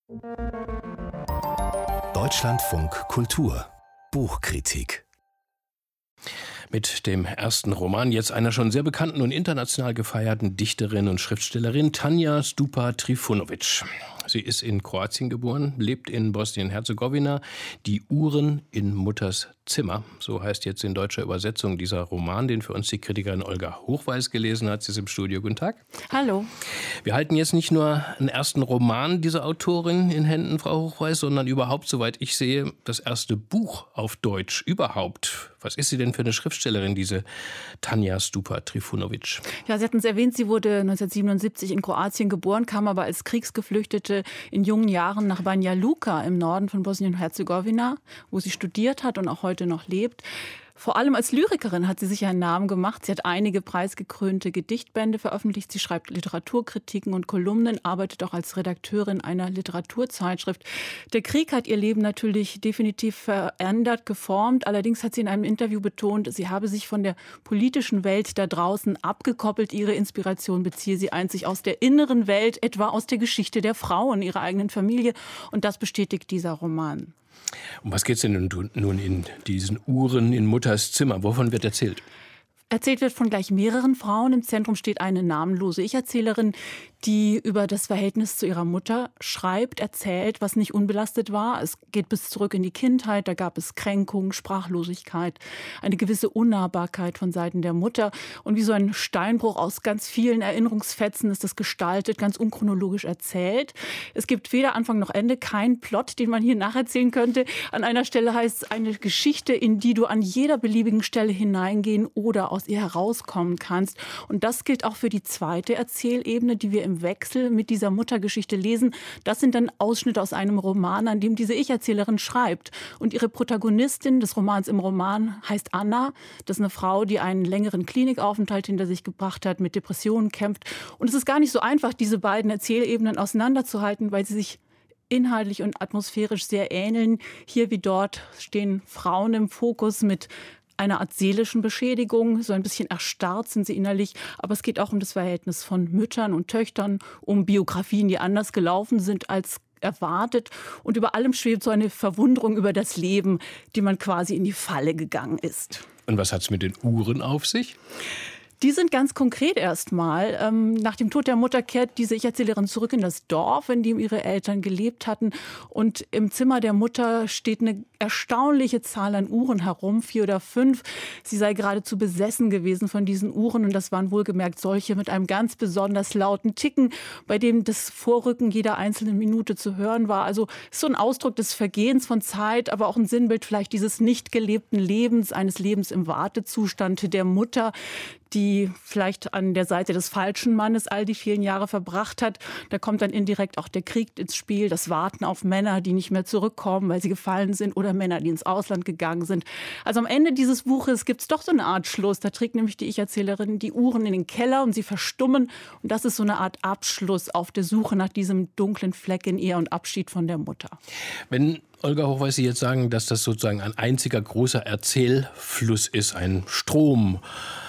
Deutschlandfunk Kultur Buchkritik. Mit dem ersten Roman jetzt einer schon sehr bekannten und international gefeierten Dichterin und Schriftstellerin Tanja Stupa Trifunović. Sie ist in Kroatien geboren, lebt in Bosnien-Herzegowina. Die Uhren in Mutters Zimmer, so heißt jetzt in deutscher Übersetzung dieser Roman, den für uns die Kritikerin Olga Hochweis gelesen hat. Sie ist im Studio. Guten Tag. Hallo. Wir halten jetzt nicht nur einen ersten Roman dieser Autorin in Händen, Frau Hochweis, sondern überhaupt, soweit ich sehe, das erste Buch auf Deutsch überhaupt. Was ist sie denn für eine Schriftstellerin, diese Tanja Stupa Trifunović? Ja, Sie hatten es erwähnt, sie wurde 1977 in Kroatien geboren, kam aber als Kriegsgeflüchtete in jungen Jahren nach Banja Luka im Norden von Bosnien-Herzegowina, wo sie studiert hat und auch heute noch lebt. Vor allem als Lyrikerin hat sie sich einen Namen gemacht. Sie hat einige preisgekrönte Gedichtbände veröffentlicht. Sie schreibt Literaturkritiken und Kolumnen, arbeitet auch als Redakteurin einer Literaturzeitschrift. Der Krieg hat ihr Leben natürlich definitiv verändert, geformt. Allerdings hat sie in einem Interview betont, sie habe sich von der politischen Welt da draußen abgekoppelt. Ihre Inspiration beziehe sie einzig aus der inneren Welt, etwa aus der Geschichte der Frauen, ihrer eigenen Familie. Und das bestätigt dieser Roman. Um was geht es denn nun in diesen Uhren in Mutters Zimmer? Wovon wird erzählt? Erzählt wird von gleich mehreren Frauen. Im Zentrum steht eine namenlose Ich-Erzählerin, die über das Verhältnis zu ihrer Mutter schreibt, erzählt, was nicht unbelastet war. Es geht bis zurück in die Kindheit. Da gab es Kränkung, Sprachlosigkeit, eine gewisse Unnahbarkeit von Seiten der Mutter. Und wie so ein Steinbruch aus ganz vielen Erinnerungsfetzen ist das gestaltet, ganz unchronologisch erzählt. Es gibt weder Anfang noch Ende, keinen Plot, den man hier nacherzählen könnte. An einer Stelle heißt es eine Geschichte, in die du an jeder beliebigen Stelle hineingehen oder aus ihr herauskommen kannst. Und das gilt auch für die zweite Erzählebene, die wir im Wechsel mit dieser Muttergeschichte lesen. Das sind dann Ausschnitte aus einem Roman, an dem diese Ich-Erzählerin schreibt. Und ihre Protagonistin des Romans im Roman heißt Anna. Das ist eine Frau, die einen längeren Klinikaufenthalt hinter sich gebracht hat, mit Depressionen kämpft. Und es ist gar nicht so einfach, diese beiden Erzählebenen auseinanderzuhalten, weil sie sich inhaltlich und atmosphärisch sehr ähneln. Hier wie dort stehen Frauen im Fokus mit einer Art seelischen Beschädigung, so ein bisschen erstarrt sind sie innerlich. Aber es geht auch um das Verhältnis von Müttern und Töchtern, um Biografien, die anders gelaufen sind als erwartet. Und über allem schwebt so eine Verwunderung über das Leben, die man quasi in die Falle gegangen ist. Und was hat es mit den Uhren auf sich? Die sind ganz konkret erstmal. Nach dem Tod der Mutter kehrt diese Ich-Erzählerin zurück in das Dorf, in dem ihre Eltern gelebt hatten. Und im Zimmer der Mutter steht eine erstaunliche Zahl an Uhren herum, 4 oder 5. Sie sei geradezu besessen gewesen von diesen Uhren. Und das waren wohlgemerkt solche mit einem ganz besonders lauten Ticken, bei dem das Vorrücken jeder einzelnen Minute zu hören war. Also so ein Ausdruck des Vergehens von Zeit, aber auch ein Sinnbild vielleicht dieses nicht gelebten Lebens, eines Lebens im Wartezustand der Mutter, die vielleicht an der Seite des falschen Mannes all die vielen Jahre verbracht hat. Da kommt dann indirekt auch der Krieg ins Spiel, das Warten auf Männer, die nicht mehr zurückkommen, weil sie gefallen sind, oder Männer, die ins Ausland gegangen sind. Also am Ende dieses Buches gibt es doch so eine Art Schluss. Da trägt nämlich die Ich-Erzählerin die Uhren in den Keller und sie verstummen. Und das ist so eine Art Abschluss auf der Suche nach diesem dunklen Fleck in ihr und Abschied von der Mutter. Wenn Olga Hochweis, Sie jetzt sagen, dass das sozusagen ein einziger großer Erzählfluss ist, ein Strom,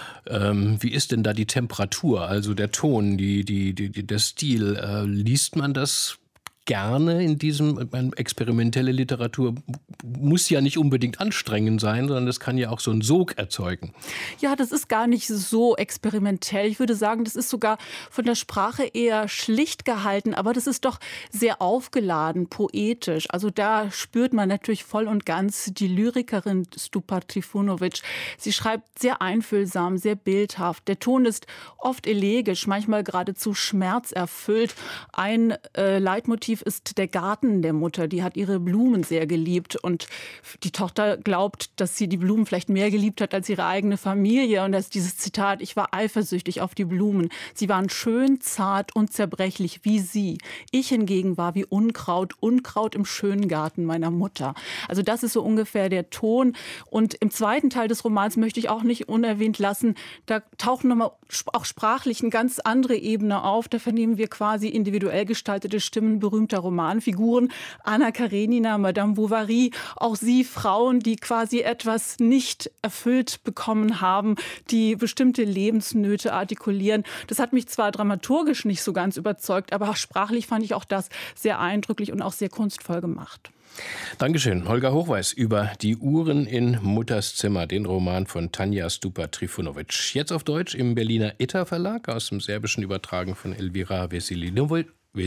wie ist denn da die Temperatur, also der Ton, der Stil? Liest man das gerne in diesem, experimentelle Literatur muss ja nicht unbedingt anstrengend sein, sondern das kann ja auch so einen Sog erzeugen. Ja, das ist gar nicht so experimentell. Ich würde sagen, das ist sogar von der Sprache eher schlicht gehalten, aber das ist doch sehr aufgeladen, poetisch. Also da spürt man natürlich voll und ganz die Lyrikerin Stupa Trifunović. Sie schreibt sehr einfühlsam, sehr bildhaft. Der Ton ist oft elegisch, manchmal geradezu schmerzerfüllt. Ein Leitmotiv ist der Garten der Mutter. Die hat ihre Blumen sehr geliebt und die Tochter glaubt, dass sie die Blumen vielleicht mehr geliebt hat als ihre eigene Familie. Und das ist dieses Zitat: Ich war eifersüchtig auf die Blumen. Sie waren schön, zart und zerbrechlich wie sie. Ich hingegen war wie Unkraut im schönen Garten meiner Mutter. Also das ist so ungefähr der Ton. Und im zweiten Teil des Romans möchte ich auch nicht unerwähnt lassen, da tauchen nochmal auch sprachlich eine ganz andere Ebene auf. Da vernehmen wir quasi individuell gestaltete Stimmen berühmter der Romanfiguren. Anna Karenina, Madame Bovary, auch sie Frauen, die quasi etwas nicht erfüllt bekommen haben, die bestimmte Lebensnöte artikulieren. Das hat mich zwar dramaturgisch nicht so ganz überzeugt, aber auch sprachlich fand ich auch das sehr eindrücklich und auch sehr kunstvoll gemacht. Dankeschön. Holger Hochweiß über Die Uhren in Mutters Zimmer, den Roman von Tanja Stupa-Trifunovic. Jetzt auf Deutsch im Berliner Itter Verlag, aus dem Serbischen übertragen von Elvira Veselinovic.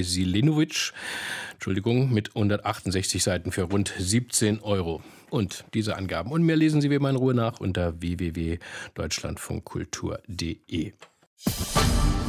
Mit 168 Seiten für rund 17 €. Und diese Angaben und mehr lesen Sie wie immer in Ruhe nach unter www.deutschlandfunkkultur.de.